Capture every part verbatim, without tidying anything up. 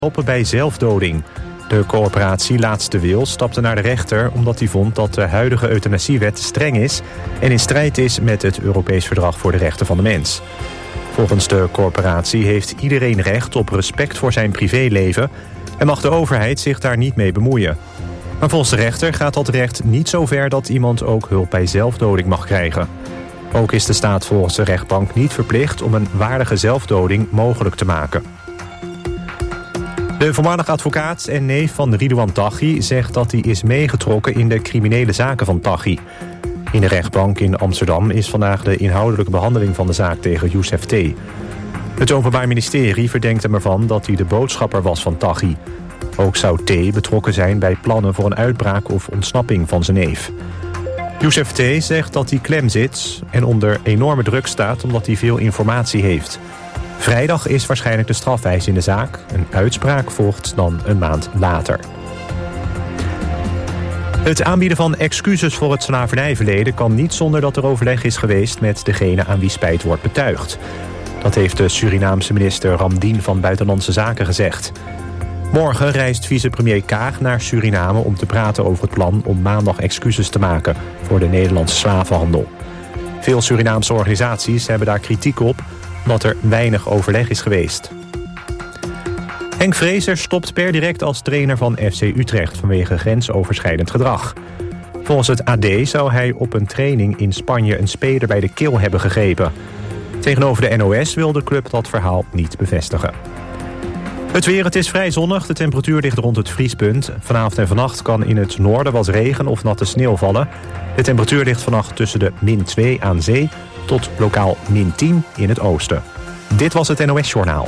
Stoppen bij zelfdoding. De coöperatie Laatste Wil stapte naar de rechter omdat hij vond dat de huidige euthanasiewet streng is en in strijd is met het Europees Verdrag voor de Rechten van de Mens. Volgens de coöperatie heeft iedereen recht op respect voor zijn privéleven en mag de overheid zich daar niet mee bemoeien. Maar volgens de rechter gaat dat recht niet zo ver dat iemand ook hulp bij zelfdoding mag krijgen. Ook is de staat volgens de rechtbank niet verplicht om een waardige zelfdoding mogelijk te maken. De voormalig advocaat en neef van Ridouan Taghi zegt dat hij is meegetrokken in de criminele zaken van Taghi. In de rechtbank in Amsterdam is vandaag de inhoudelijke behandeling van de zaak tegen Youssef T. Het Openbaar Ministerie verdenkt hem ervan dat hij de boodschapper was van Taghi. Ook zou T betrokken zijn bij plannen voor een uitbraak of ontsnapping van zijn neef. Youssef T zegt dat hij klem zit en onder enorme druk staat omdat hij veel informatie heeft. Vrijdag is waarschijnlijk de strafeis in de zaak. Een uitspraak volgt dan een maand later. Het aanbieden van excuses voor het slavernijverleden kan niet zonder dat er overleg is geweest met degene aan wie spijt wordt betuigd. Dat heeft de Surinaamse minister Ramdien van Buitenlandse Zaken gezegd. Morgen reist vicepremier Kaag naar Suriname om te praten over het plan om maandag excuses te maken voor de Nederlandse slavenhandel. Veel Surinaamse organisaties hebben daar kritiek op omdat er weinig overleg is geweest. Henk Vrezer stopt per direct als trainer van F C Utrecht vanwege grensoverschrijdend gedrag. Volgens het A D zou hij op een training in Spanje een speler bij de keel hebben gegrepen. Tegenover de N O S wil de club dat verhaal niet bevestigen. Het weer, het is vrij zonnig, de temperatuur ligt rond het vriespunt. Vanavond en vannacht kan in het noorden wat regen of natte sneeuw vallen. De temperatuur ligt vannacht tussen de min twee aan zee tot lokaal min tien in het oosten. Dit was het N O S-journaal.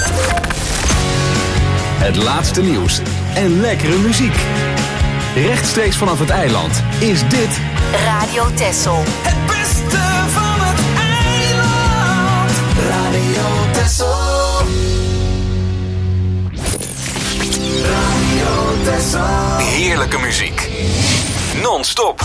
Het laatste nieuws en lekkere muziek. Rechtstreeks vanaf het eiland is dit Radio Texel. Het beste van het eiland. Radio Texel. Radio Texel. heerlijke muziek. Non-stop.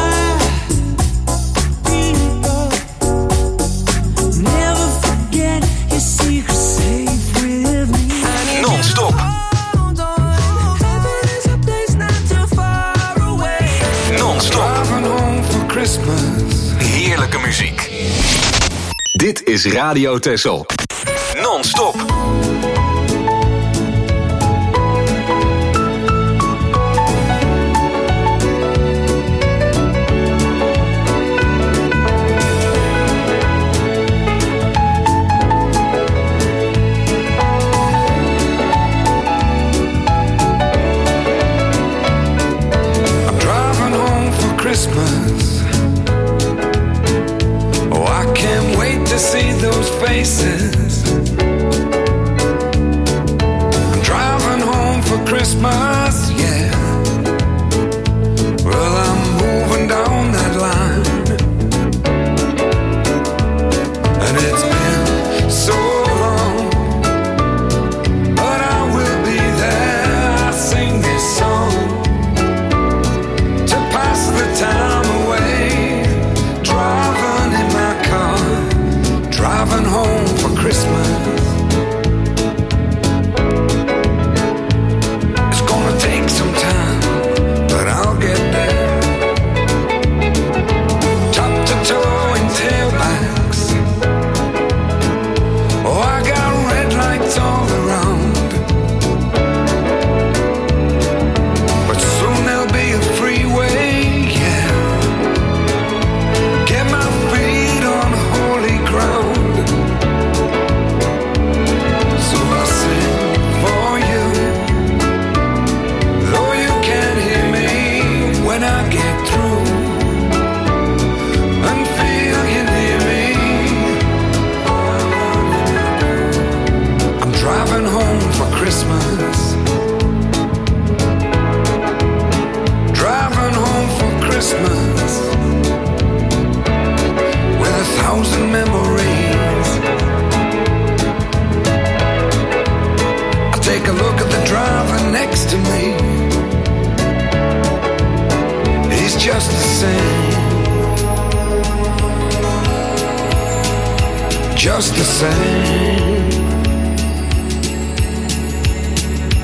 Non-stop. Non-stop. Heerlijke muziek. Dit is Radio Texel. Non-stop. Christmas. Oh, I can't wait to see those faces. I'm driving home for Christmas, yeah. Well, I'm moving down that line, and it's been so long, but I will be there. I sing this song time away, driving in my car, driving home for Christmas. It's gonna take some time, but I'll get there. Top to toe in tailbacks. Oh, I got red lights all around, but soon there'll be a freeway. Christmas, driving home for Christmas, with a thousand memories. I take a look at the driver next to me. He's just the same, just the same.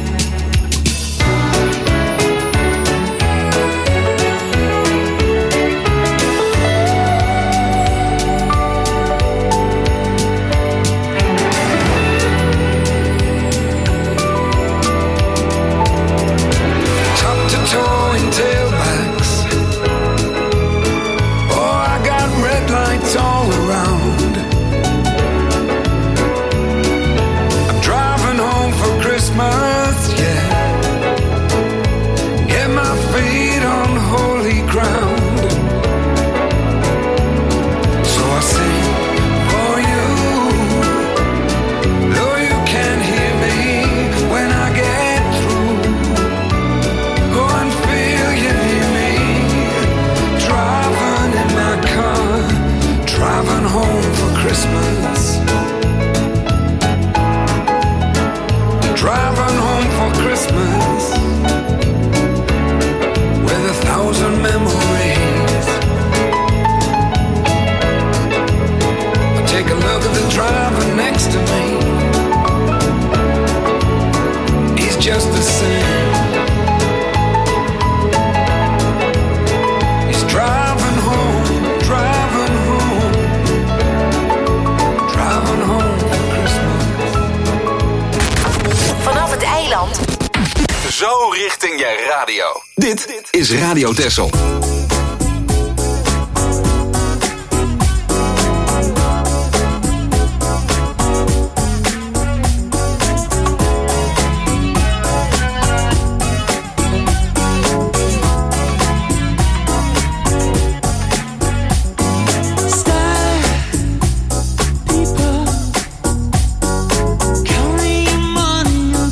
eiland. Zo richting je radio. Dit is Radio Texel.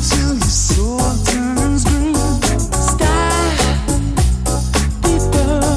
Sky people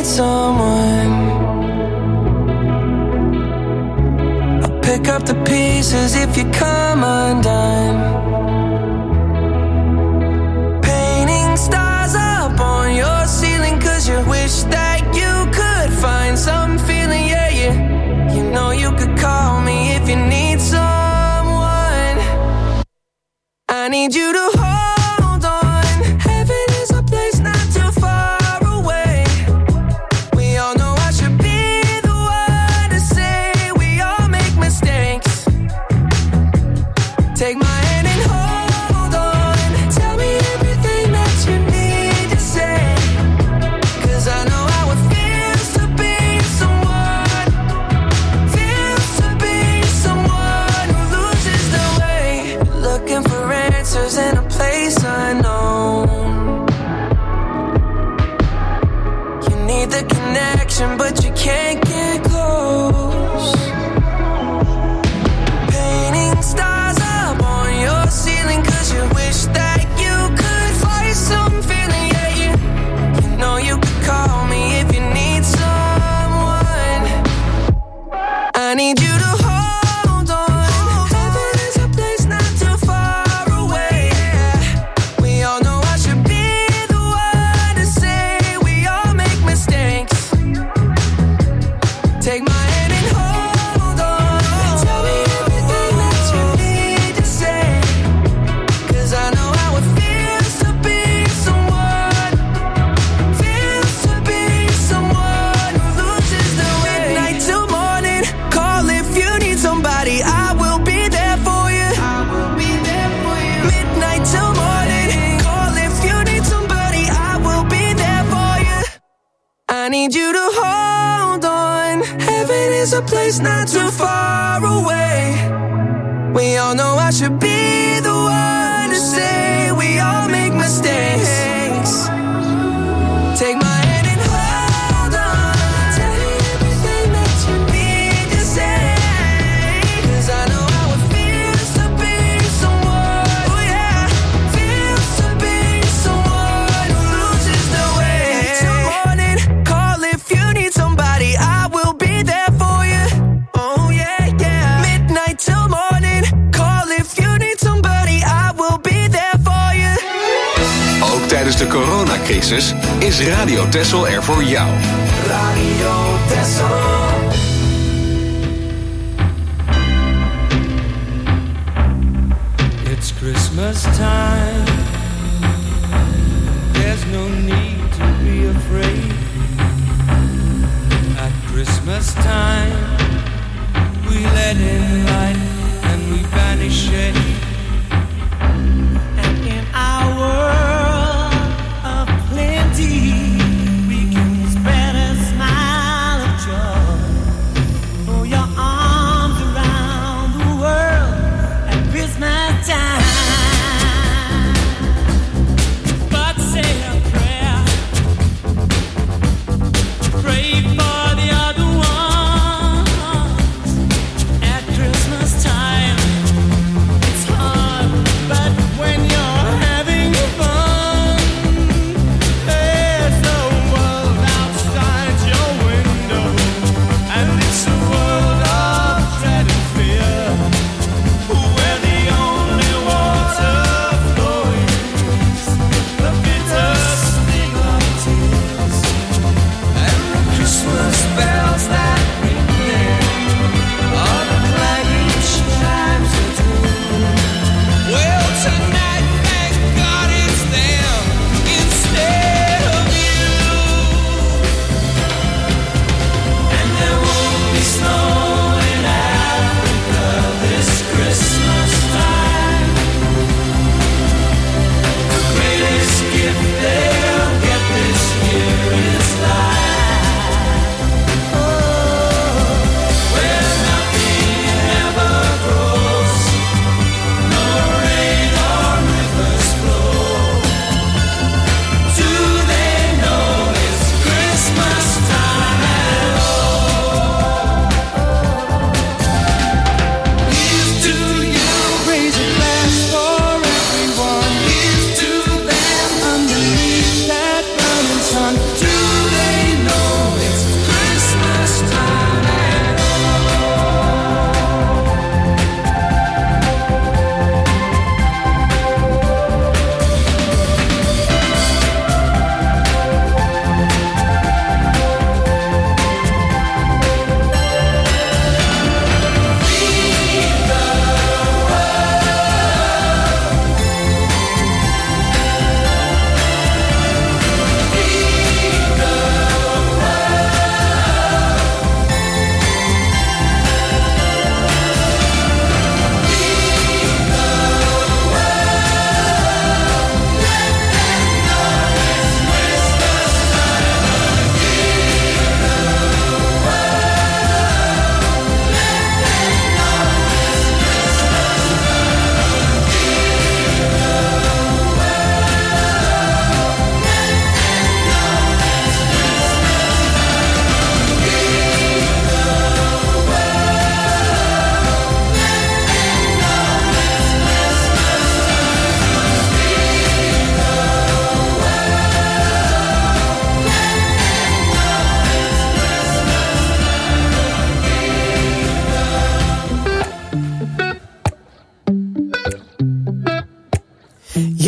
need someone. I'll pick up the pieces if you come undone. Painting stars up on your ceiling, cause you wish that you could find some feeling, yeah, yeah. You know you could call me if you need someone. I need you to hold on. Heaven is a place not too far away. We all know I should be the one to say we all make mistakes. Take my hand and hold on. Tell me everything that you need to say, cause I know how it feels to be someone, feels to be someone who loses their way. Looking for answers in a place unknown. You need the connection, but you can't get close. Painting stars up on your ceiling, cause you wish that you could find some feeling, yeah, yeah. You know you could call me if you need someone. I need you to hold on. Heaven is a place not too far away. We all know I should be the one to say we all make mistakes. Take my hand and hold on. Tell me everything that you need to say, cause I know how it feels to be someone, feels to be someone who loses their way. Midnight till morning, call if you need somebody, I will be there for you. I will be there for you. Midnight till morning, call if you need somebody, I will be there for you. I need you to hold on. Heaven is a place not too far away. We all know I should be the one to say we all make mistakes. Take my hand and hold on. Tell me everything that you need to say, cause I know how it feels to be someone, oh yeah, feels to be someone who loses their way. Till morning, call if you need somebody, I will be there for you, oh yeah, yeah. Midnight till morning, call if you need somebody, I will be there for you. Ook tijdens de coronacrisis is Radio Texel er voor jou. Radio Texel. It's Christmas time. There's no need to be afraid. At Christmas time, we let in light and we banish shade. And in our world of plenty, we can spread a smile of joy. Throw your arms around the world at Christmas time. But say a prayer, pray for the other ones at Christmas time.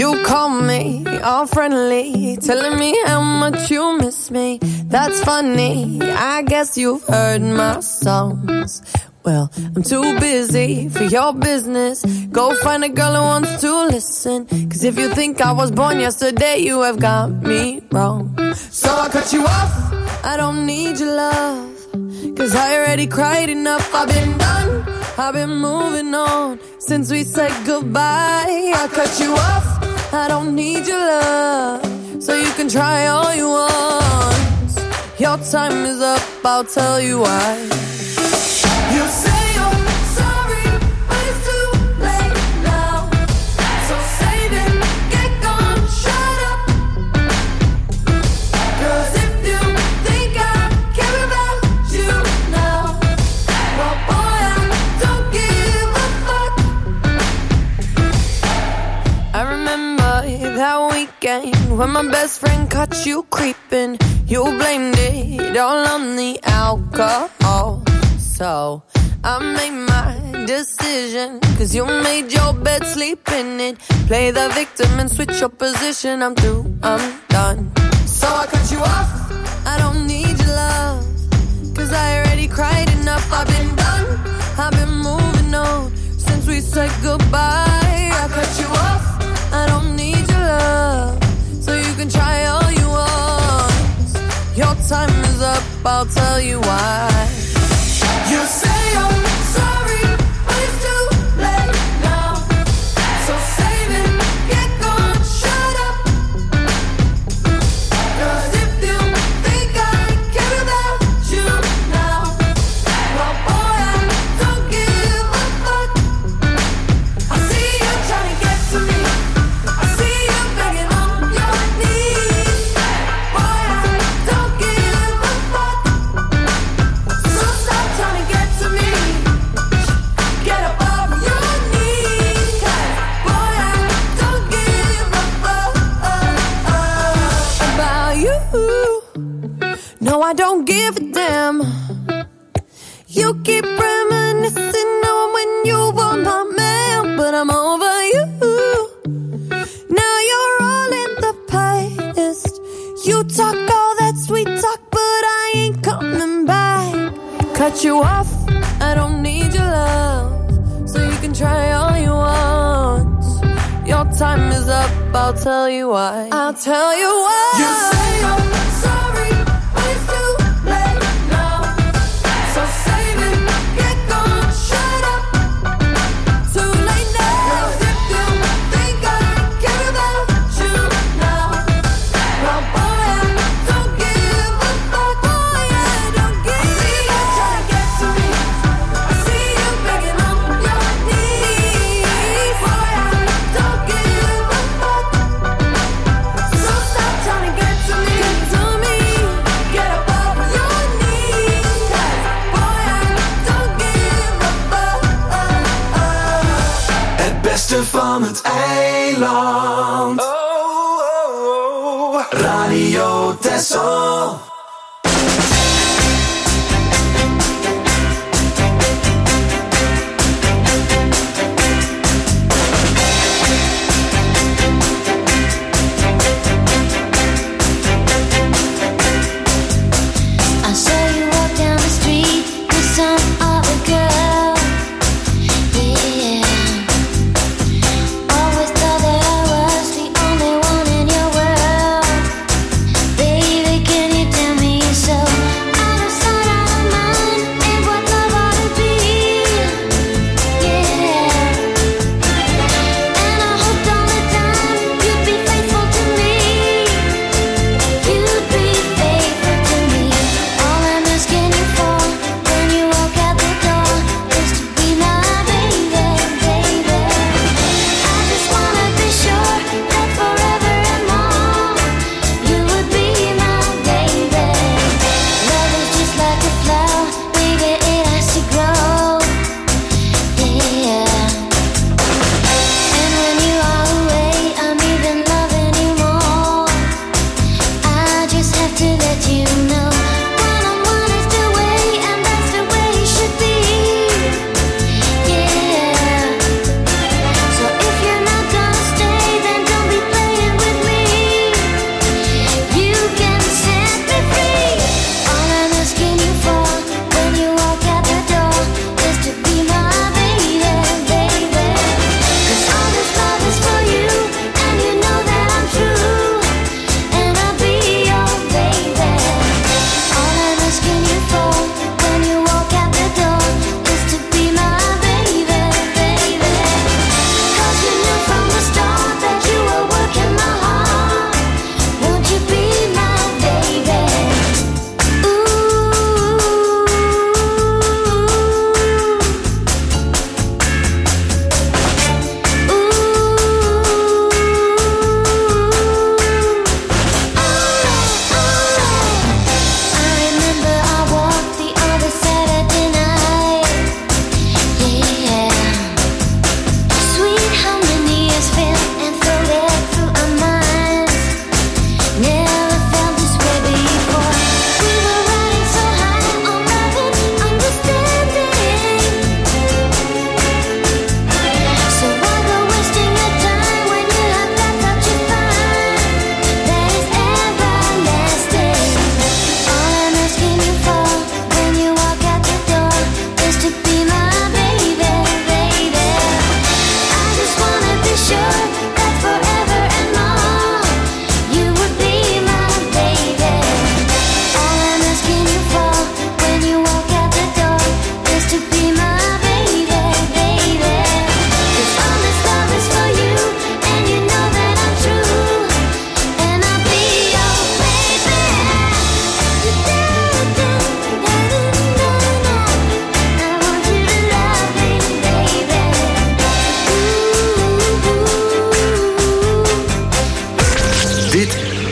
You call me all friendly, telling me how much you miss me. That's funny, I guess you've heard my songs. Well, I'm too busy for your business. Go find a girl who wants to listen. Cause if you think I was born yesterday, you have got me wrong. So I cut you off, I don't need your love. Cause I already cried enough, I've been done, I've been moving on since we said goodbye. I cut you off, I don't need your love. So you can try all you want. Your time is up, I'll tell you why. You say you're sorry, but it's too late now. So save it, get gone, shut up. Cause if you think I care about you now, well boy, I don't give a fuck. I remember that weekend when my best friend caught you creeping. You blamed it all on the alcohol. So I made my decision, cause you made your bed, sleep in it. Play the victim and switch your position. I'm through, I'm done. So I cut you off, I don't need your love. Cause I already cried enough, I've been done, I've been moving on since we said goodbye. I cut you off, I don't need your love. So you can try all you want. Your time is up, I'll tell you why. You say you're sorry, but it's too late now. So save it, get gone, shut up. Cause if you think I care about you now, well boy, I don't give a fuck. I see you trying to get to me, I see you begging on your knees. Boy, I don't give a fuck. So stop trying to get to me. Get up off your knees. Cause boy, I don't give a fuck about you. No, I don't give a damn. You keep reminiscing on when you were my man, but I'm over you. Now you're all in the past. You talk all that sweet talk, but I ain't coming back. Cut you off, I don't need your love. So you can try all you want. Your time is up, I'll tell you why. I'll tell you why. You say you're sorry, but it's too late now. So save it, get gone, shut up. Too late now. Cause if you think I care about you now, well boy, I don't give a fuck. Boy, I don't give a fuck. I see you trying to get to me, I see you begging on your knees. Boy, I don't give a fuck. So stop trying to get to me, get to me. Get up off your knees. Cause boy, I don't give a fuck. Het beste van het eiland. Oh, oh, oh. Radio Texel. I saw you walk down the street with some other girl. Yeah. Always thought that I was the only one in your world. Baby, can you tell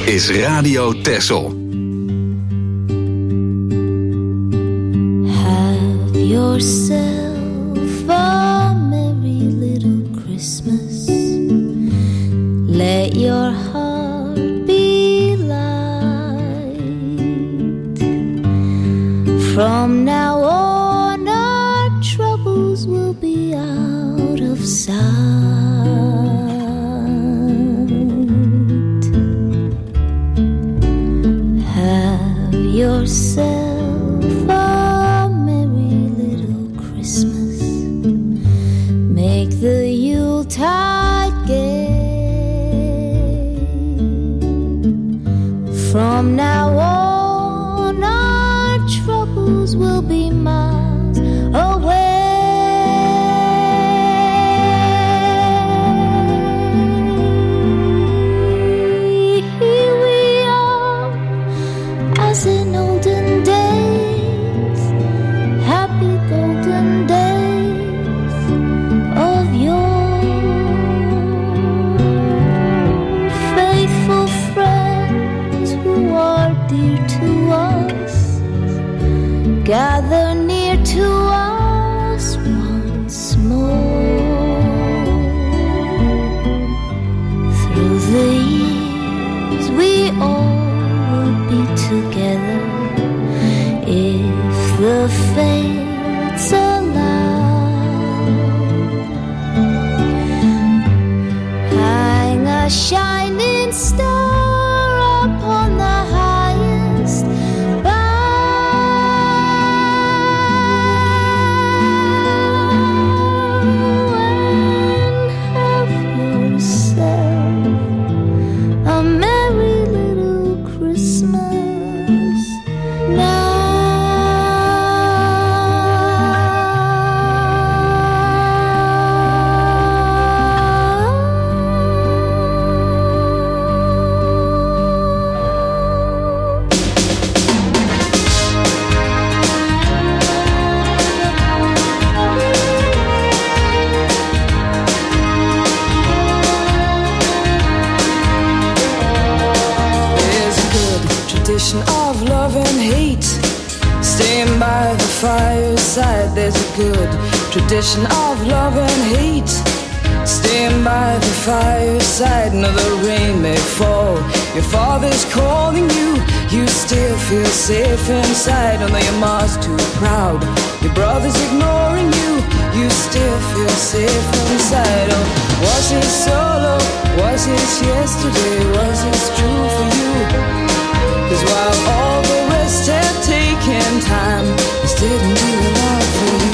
is Radio Texel. Have yourself a merry little Christmas. Let your heart be light. From now on, our troubles will be out of sight. Have yourself a merry little Christmas. Make the Yuletide gay. From now on, our troubles will be miles away. Here we are, as in olden days, happy golden days of yore. Faithful friends who are dear to us, gather near to us once more. Through the years we all will be together if the fates allow. Hang a shining star upon the highest bough, and have yourself a merry little Christmas now. There's a good tradition of love and hate. Staying by the fireside. There's a good tradition of love and hate. Staying by the fireside. Now the rain may fall, your father's calling you. You still feel safe inside. Although your mom's too proud, your brother's ignoring you. You still feel safe inside. Oh, was it solo? Was it yesterday? Was it true for you? 'Cause while all the rest had taken time, this didn't do a lot for you.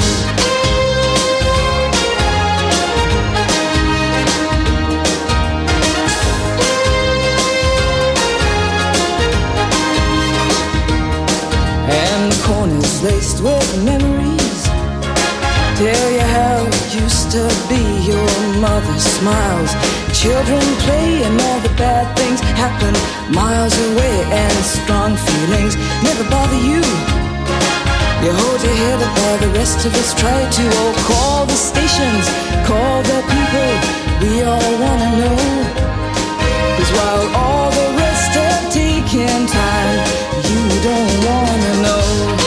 And the corners laced with memories tell you how it used to be. Your mother smiles, children play, and all the bad things happen miles away. And strong feelings never bother you. You hold your head up while the rest of us try to. Oh, call the stations, call the people, we all wanna know. 'Cause while all the rest have taken time, you don't wanna know.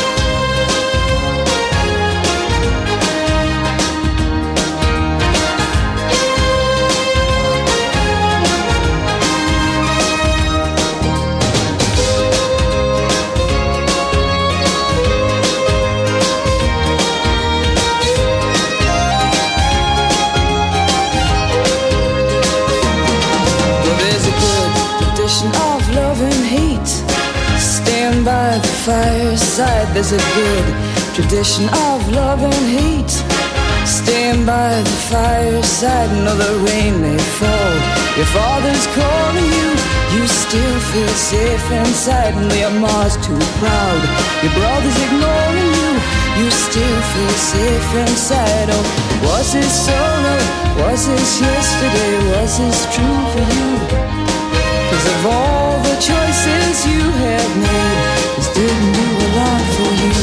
Of love and hate, stand by the fireside. There's a good tradition of love and hate. Stand by the fireside. No, the rain may fall, your father's calling you. You still feel safe inside. And your mom's too proud, your brother's ignoring you. You still feel safe inside. Oh, was it solo? Was this yesterday? Was this true for you? 'Cause of all the choices you have made, this didn't do a lot for you.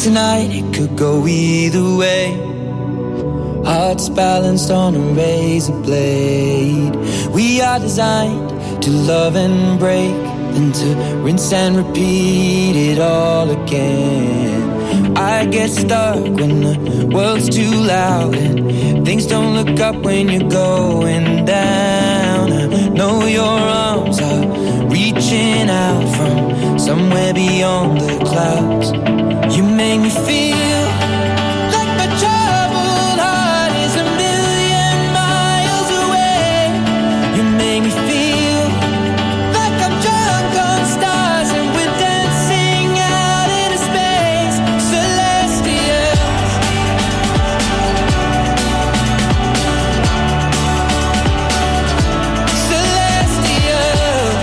tonight, it could go either way. Hearts balanced on a razor blade. We are designed to love and break, then to rinse and repeat it all again. I get stuck when the world's too loud and things don't look up when you're going down. I know your arms are reaching out from somewhere beyond the clouds. You make me feel like my troubled heart is a million miles away. You make me feel like I'm drunk on stars and we're dancing out into space. Celestial. Celestial.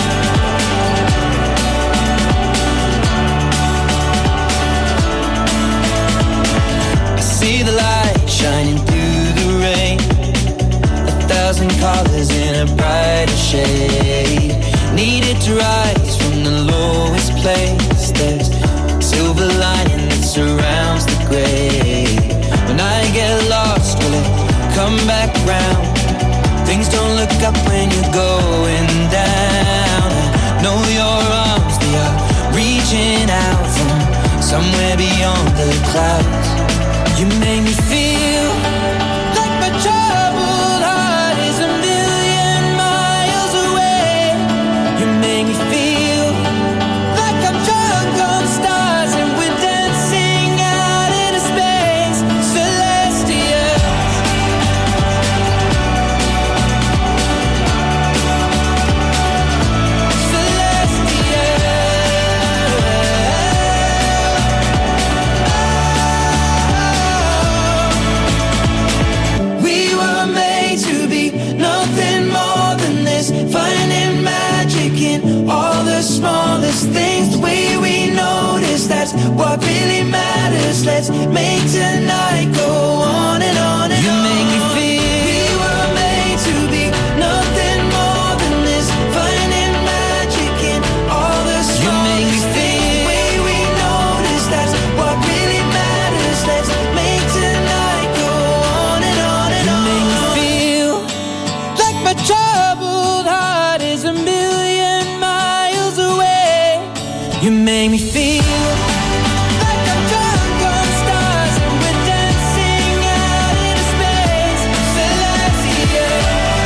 I see the light shining through the rain. A thousand colors in a brighter shade. Needed to rise from the lowest place. There's silver lining that surrounds the gray. When I get lost, will it come back round? Things don't look up when you're going down. I know your arms, they are reaching out from somewhere beyond the clouds. You make me feel like my troubled heart is a million miles away. You make me feel like I'm drunk on stars and we're dancing out into space. Celestial. We were made to be nothing more than this, finding magic in all the smallest things. The way we notice, that's what really matters. Let's make tonight go on and on and on. You make me feel we were made to be nothing more than this, finding magic in all the smallest things. The way we notice, that's what really matters. Let's make tonight go on and on and on. You make me feel like my troubled heart is a million miles away. You make me feel like I'm drunk on stars and we're dancing out into space. Celestial.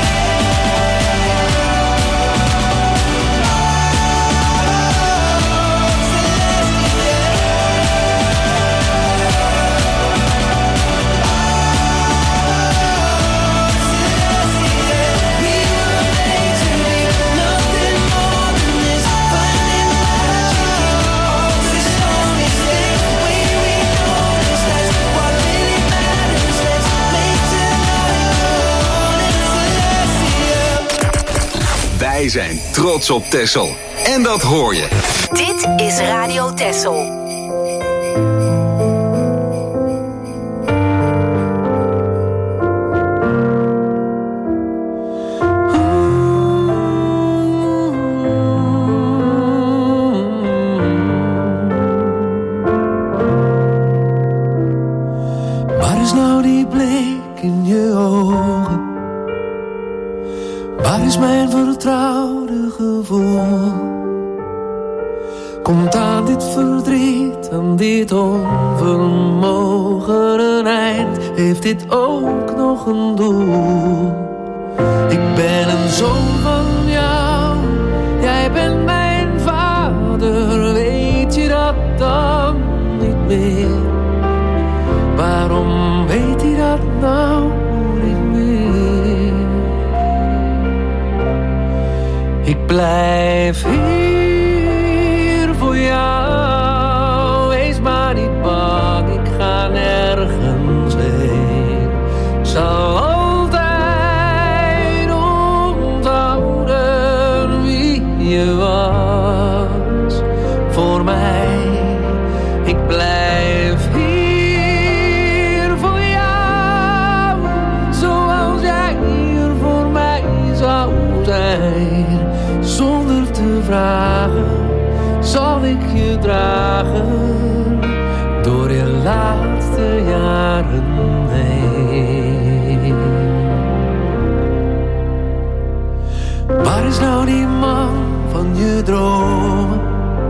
We were made to be nothing more than this, finding magic in all the smallest things. The way we notice, that's what really matters. Let's make tonight go on and celestial. Wij zijn trots op Texel. En dat hoor je. Dit is Radio Texel. Waar is nou die blik in je ogen? Waar is mijn vertrouwde gevoel? Komt aan dit verdriet, aan dit onvermogen een eind? Heeft dit ook nog een doel? Ik ben een zoon van jou, jij bent mijn vader. Weet je dat dan niet meer? Waarom weet hij dat nou niet meer? Ik blijf hier voor jou. Wees maar niet bang, ik ga nergens heen. Zal altijd onthouden wie je was voor mij. Ik blijf hier voor jou, zoals jij hier voor mij zou zijn. Zonder te vragen zal ik je dragen door dromen?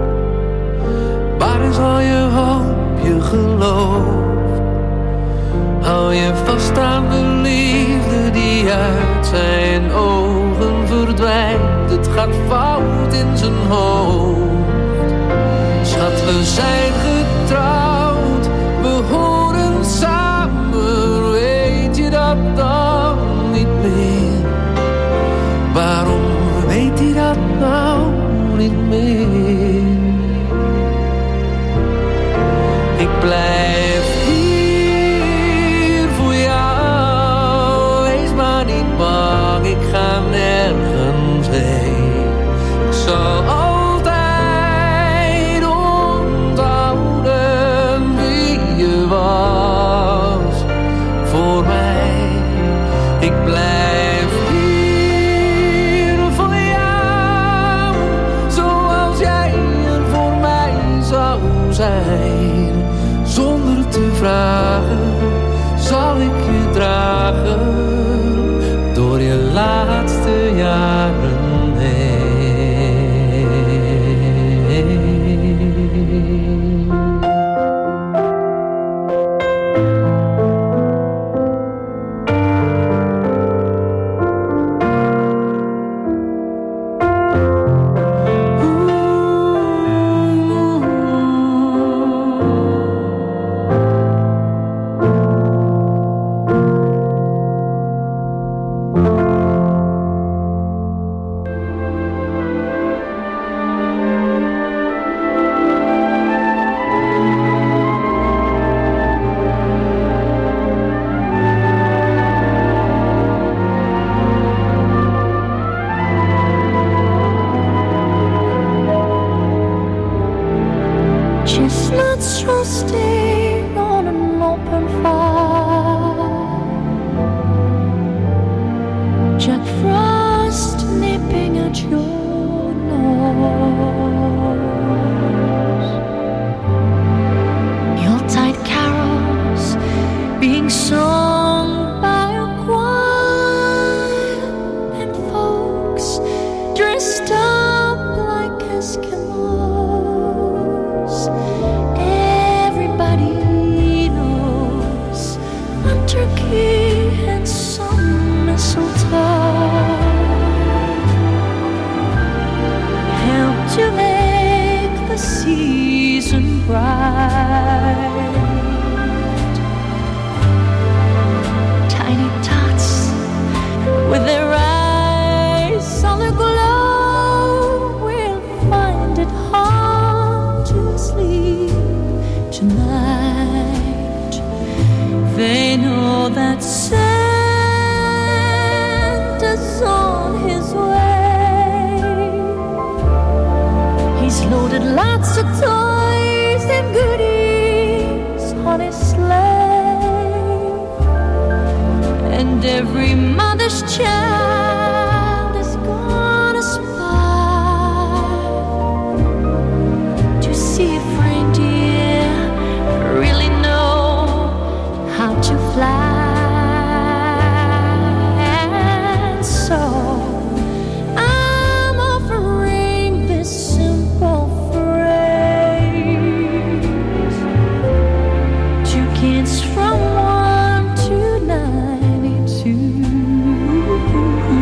Waar is al je hoop, je geloof? Hou je vast aan de liefde die uit zijn ogen verdwijnt. Het gaat fout in zijn hoofd. Schat, we zijn getrouwd, we horen samen. Weet je dat dan niet meer? Waarom weet hij dat nou niet meer? Ik blijf hier voor jou. Wees maar niet bang, ik ga nergens heen. Ik zal altijd onthouden wie je was voor mij. Ik blijf hier voor jou, zoals jij er voor mij zou zijn. Zonder te vragen zal ik je dragen door je laatste jaren heen. Chestnuts roasting on an open fire, Jack Frost nipping at your nose, Yuletide carols being sung by a choir, and folks dressed up like Eskimos. Everybody knows a turkey and some mistletoe help to make the season bright. Tiny tots with their eyes on the glow will find it hard to sleep tonight. They know that Santa's on his way. He's loaded lots of toys and goodies on his sleigh, and every mother's child is gonna spy to see if reindeer really know how to fly. And so I'm offering this simple phrase to kids from one to ninety-two.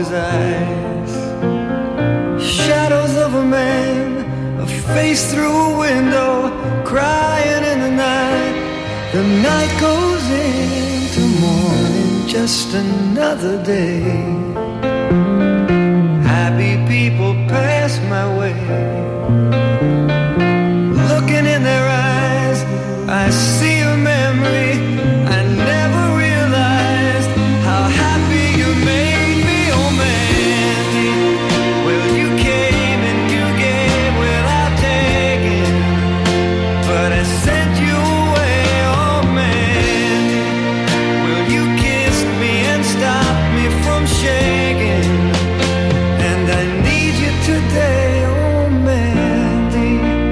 his eyes. Shadows of a man, a face through a window, crying in the night. The night goes into morning, just another day. Happy people pass my way. Looking in their eyes, I see a memory. I never realized how happy you made me, oh Mandy. Well, you came and you gave without taking, but I sent you away, oh Mandy. Well, you kissed me and stopped me from shaking, and I need you today, oh Mandy.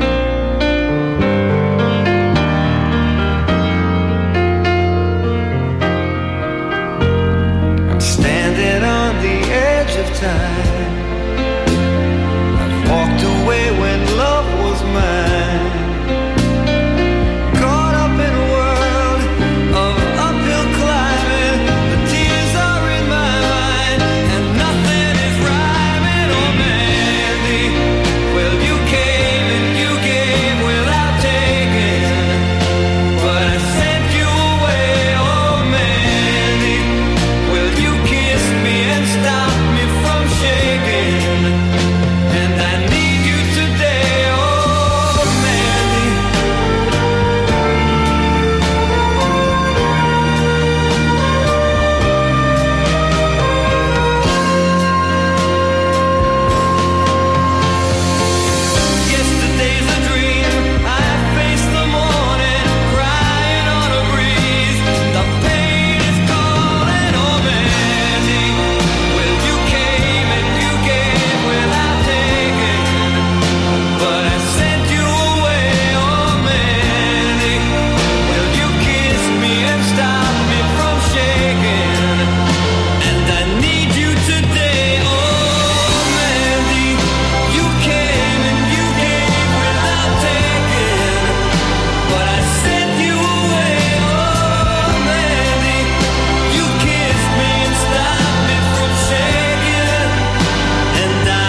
I'm standing on the edge of time. I've walked away when love was mine. Caught up in a world of uphill climbing. The tears are in my mind and nothing is rhyming, oh Mandy. Well, you came and you gave without taking, but I sent you away, oh Mandy. Well, you kissed me and stopped me from shaking, and I need you today, oh Mandy. Yesterday's a dream. I face the morning, crying on a breeze. The pain is calling, oh Mandy. Well, you came and you gave without taking, but I sent you away, oh Mandy. Well, you kissed me and stopped me from shaking, and I need you today, oh Mandy. You came and you gave without taking, but I sent you away, oh Mandy. You kissed me and stopped me from shaking, and I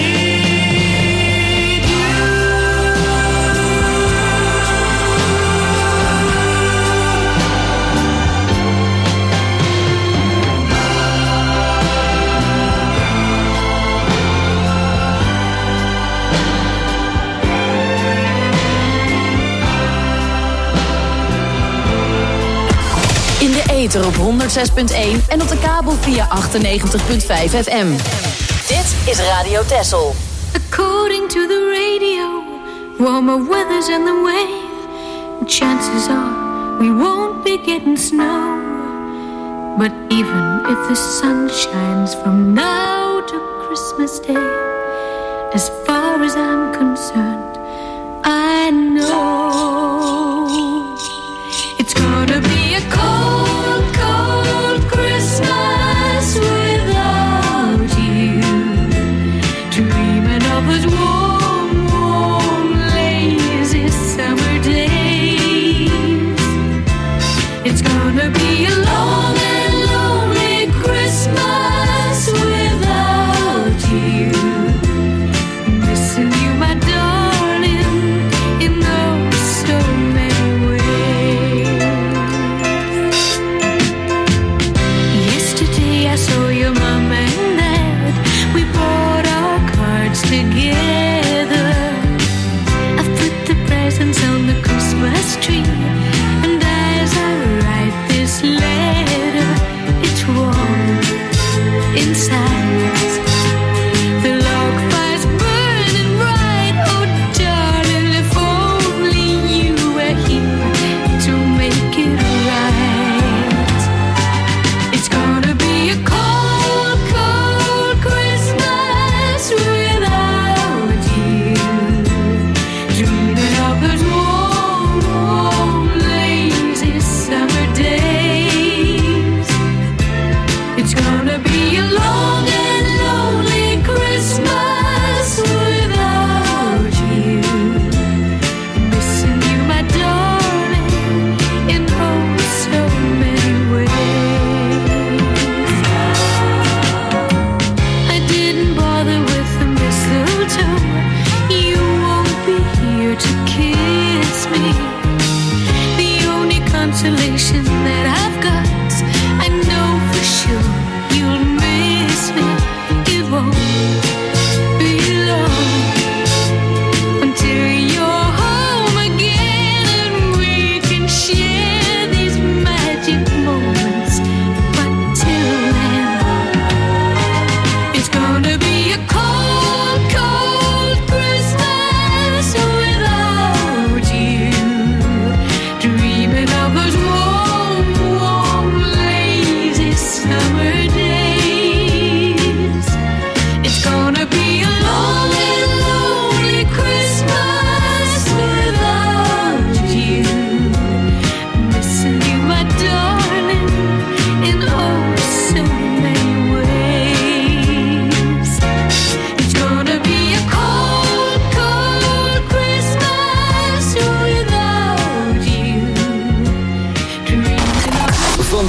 need you. In de ether op honderdzes punt één en op de kabel via achtennegentig punt vijf F M. Dit is Radio Texel. According to the radio, warmer weather's in the way. Chances are we won't be getting snow. But even if the sun shines from now to Christmas Day, as far as I'm concerned, I know it's gonna be a cold, cold Christmas without you. Dreaming of those warm, warm, lazy summer days. It's gonna be a long and lonely Christmas without you. Missing you, my darling, in oh so many ways. Yesterday I saw your mom and dad. We brought our cards together. I've put the presents on the Christmas tree, and as I write this letter, it's warm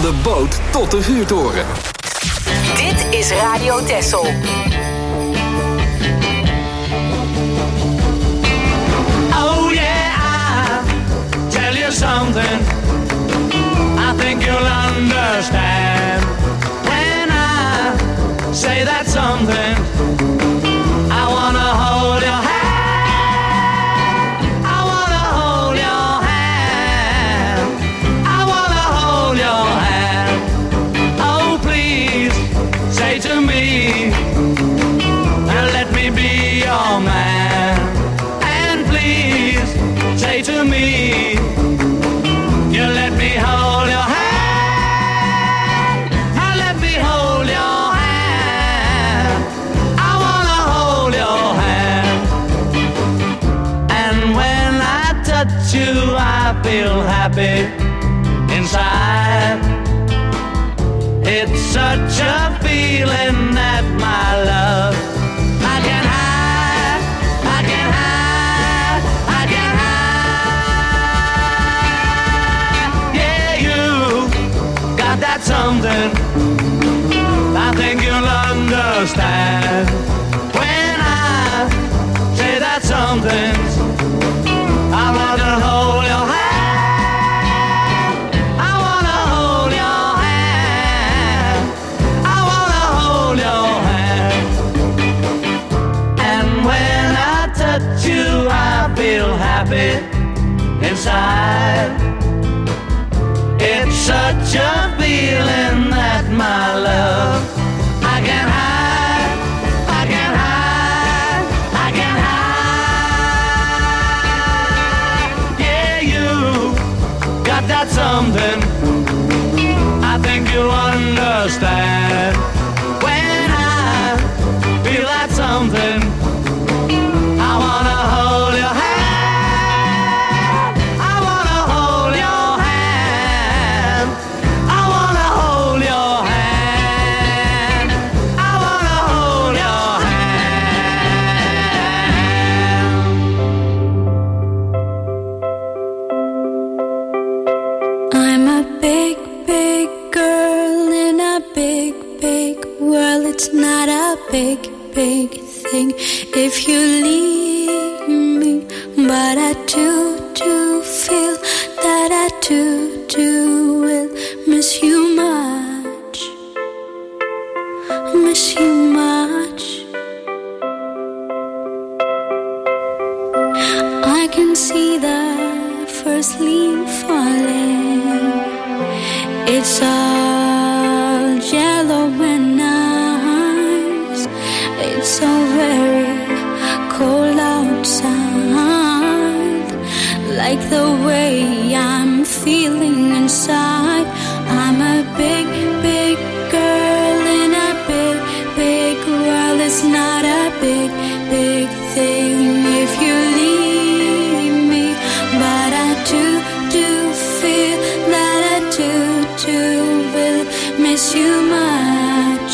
de boot tot de vuurtoren. Dit is Radio Texel. Oh yeah, I tell you something. I think you'll understand when I say that something. I wanna hold your hand. I wanna hold your hand. I wanna hold your hand. Oh please, say to me and let me be your man. And please say to me, you let me hold your hand. And let me hold your hand. I wanna hold your hand. And when I touch you, I feel happy inside. It's such a feeling that my love I can hide, I can hide, I can hide. Yeah, you got that something. I think you'll understand when I say that something. I wanna hold your hand. I wanna hold your hand. I wanna hold your hand. And when I touch you, I feel happy inside. It's such a feeling that my love I can hide, I can hide, I can hide. Yeah, you got that something. I think you'll understand when I feel that something. I wanna hold your hand. I wanna hold your hand. I wanna hold your hand. I wanna hold your hand. I'm a big, big girl in a big, big world. It's not a big, big thing if you leave me. But I do, do feel that I do, do will miss you much. Miss you much. I can see the first leaf falling. It's all yellow and nice. It's so very cold outside. Like the way I'm feeling inside. I'm a big, big girl in a big, big world. It's not a big, big thing if you leave me. But I do, do feel that I do, do will miss you much.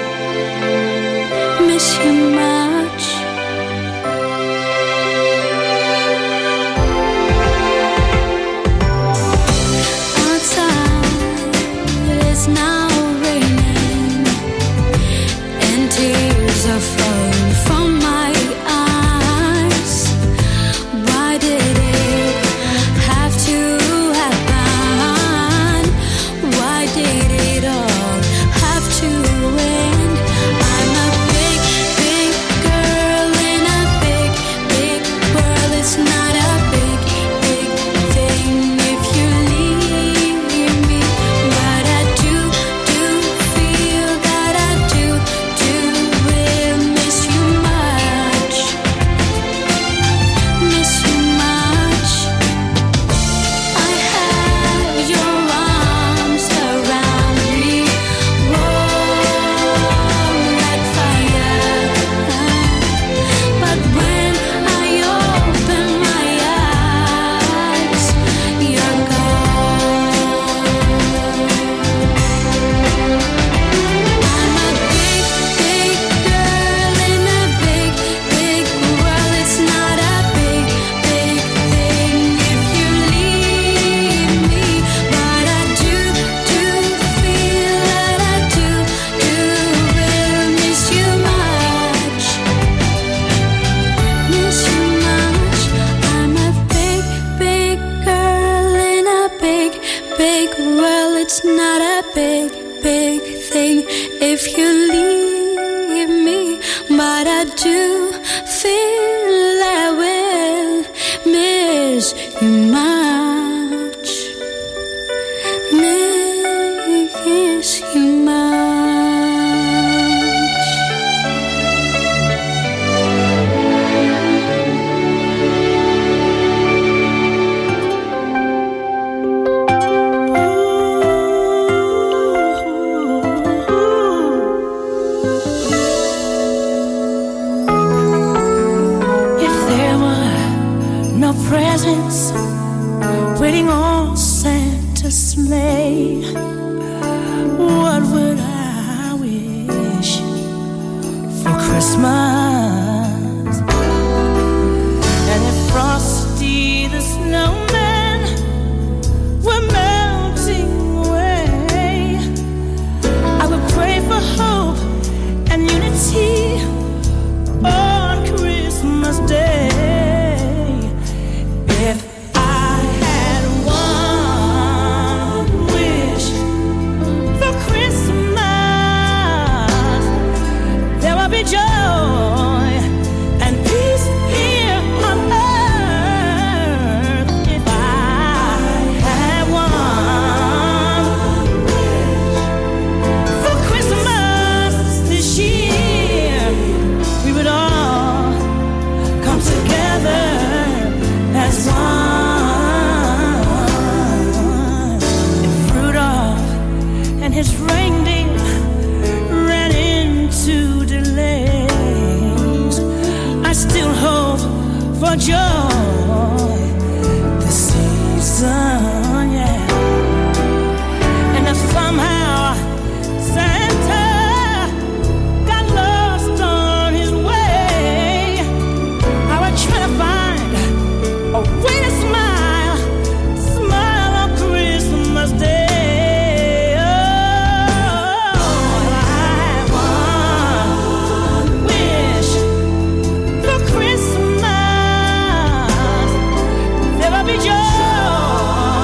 Miss you much. Outside it's now raining and tears are falling from my eyes. Why did it have to happen? Why did it all have to end? I'm a big, big it's not a big, big thing if you leave me, but I do feel I will miss you much, miss you much. Presents waiting on Santa's sleigh. What would I wish for Christmas? And if Frosty the Snowman were melting away, I would pray for hope and unity on Christmas Day. If I had one wish for Christmas, there would be joy and peace here on earth. If I had one wish for Christmas this year, we would all come together as one. If Rudolph and his reindeer ran into delays, I still hope for joy this season, yeah. And if somehow Santa got lost on his way, I would try to find a way to smile, smile on Christmas Day. Oh, I have one wish for Christmas. There will be joy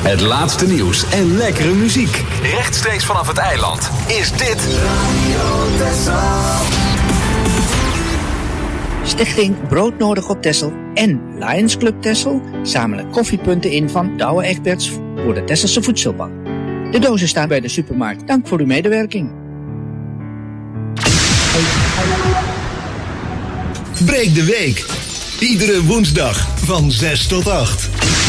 Het laatste nieuws en lekkere muziek. Rechtstreeks vanaf het eiland is dit Radio Texel. Stichting Broodnodig op Texel en Lions Club Texel zamelen koffiepunten in van Douwe Egberts voor de Tesselse Voedselbank. De dozen staan bij de supermarkt. Dank voor uw medewerking. Breek de week. Iedere woensdag van zes tot acht.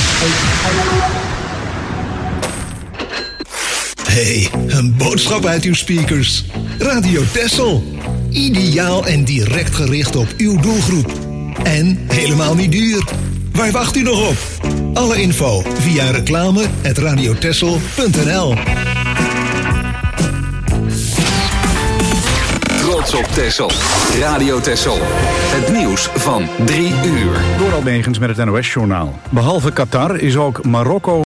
Hey, een boodschap uit uw speakers. Radio Texel. Ideaal en direct gericht op uw doelgroep. En helemaal niet duur. Waar wacht u nog op? Alle info via reclame at radiotexel punt n l. Trots op Texel. Radio Texel. Het nieuws van drie uur. Door Almegens met het N O S-journaal. Behalve Qatar is ook Marokko